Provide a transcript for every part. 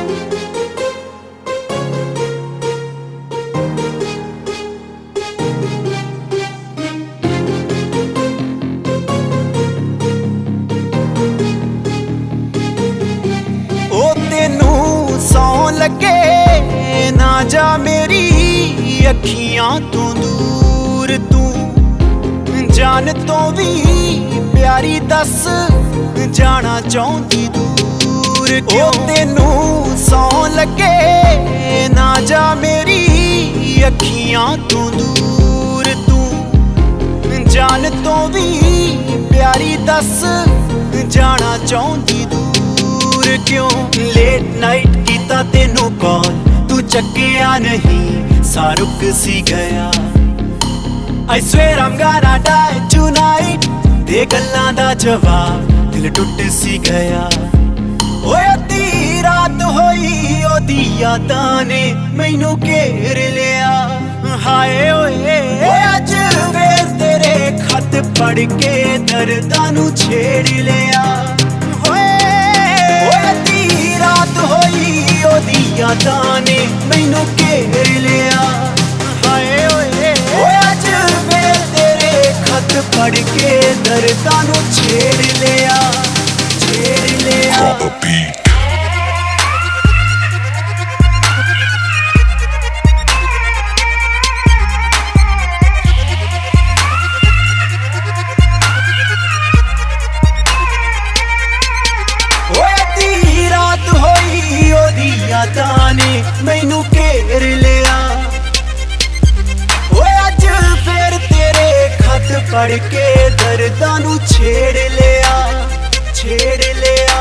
लगे ना जा मेरी अखियां तो दूर, तू जान तो भी प्यारी दस जाना चाहती दूर क्यों? तेनू सौ लगे ना जा मेरी अखियां तो दूर, तू जान तो भी प्यारी दस जाना चाहती दूर क्यों? लेट नाइट कीता तेनू कॉल, तू चक्किया नहीं, सा रुक सी गया। I swear I'm gonna die tonight, ते गल्लां दा जवाब दिल टुट सी गया। ओए अद्धी रात होई ओदी यादां ने मैनू घेर लिया। हाय ओए अज वेल तेरे खत पढ़ के दर्दां नू छेड़ लिया। रात होई ओदी यादां ने मैनू घेर लिया। हाय ओए अज वेल तेरे खत पढ़ के दर्दां नू छेड़ लिया, छेड़ लिया। यादां ने मैनू घेर लिया। ओए अज फिर तेरे खत पढ़ के दर्दां नू छेड़ लिया, छेड़ लिया।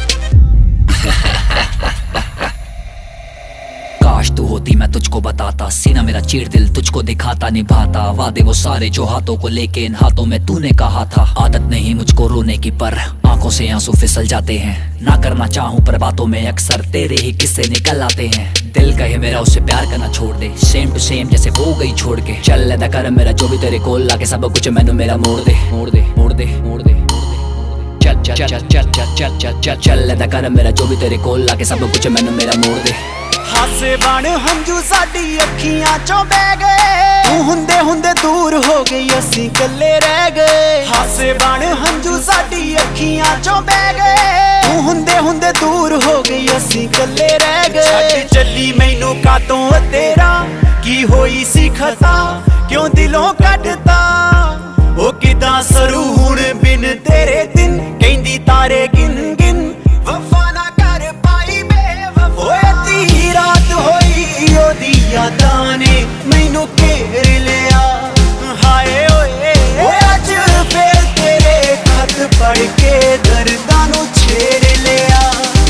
काश तू होती मैं तुझको बताता, सीना मेरा चीर दिल तुझको दिखाता, निभाता वादे वो सारे जो हाथों को लेके इन हाथों में तूने कहा था। आदत नहीं मुझको रोने की पर आंखों से आंसू फिसल जाते हैं, ना करना चाहूं पर बातों में अक्सर तेरे ही किस्से निकल आते हैं। दिल कहे मेरा उससे प्यार करना छोड़ दे, सेम टू सेम जैसे हो गई छोड़ के। चल लेदा कर मेरा जो भी तेरे कोल लाके सब कुछ मैनू मेरा मोड़ दे, मोड़ दे, मोड़ दे, मोड़ दे। चल चल चल चल चल चल चल चल चल लेदा कर मेरा जो भी तेरे कोल लाके सब कुछ मैनू मेरा मोड़ दे। हासे बन हंजू साडी अखियां चों बह गए, तू हुंदे हुंदे दूर हो गई असीं कल्ले रह गए। हासे बन हंजू साडी अखियां चों बह गए, तू हुंदे हुंदे दूर हो गई असीं कल्ले रह गए। छड्ड चली मैनू कातों तेरा की होई सी खता, क्यों दिलों कढता ओ किदां सरू हुण बिन तेरे दिन, कहंदी तारे गिन गिन वफा ना कर पाई बेवफा। ओए अद्धी रात होई ओदी यादां ने मैनू घेर लिया। हाय ओए अज फिर तेरे खत पढ़ के दर्दां नू छेड़ लिया।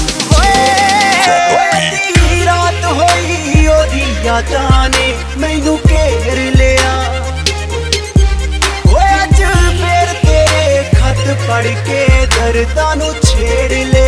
अद्धी रात होई ओदी यादां ने मैनू घेर लिया। अज फिर तेरे खत पढ़ के दर्दां नू छेड़ लिया।